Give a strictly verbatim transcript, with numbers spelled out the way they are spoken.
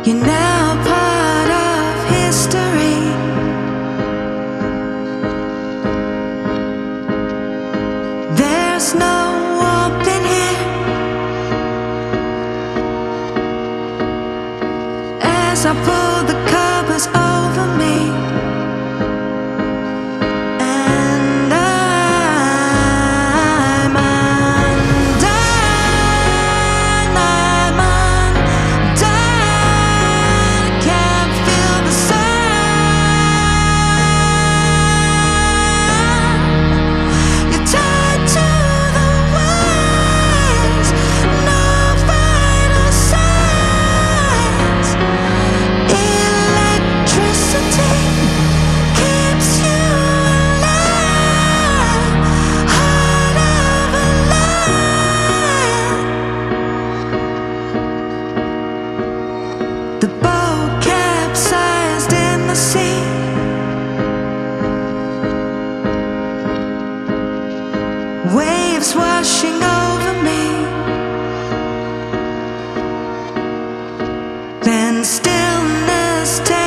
You're now part of history. There's no warping here. As I pull the covers over me, and I'm undone, I'm undone. Can't feel the sun. You're tied to the wires, no vital signs. Electricity keeps you alive, heart of a lion. The boat capsized in the sea. Waves washing over me. Then stillness takes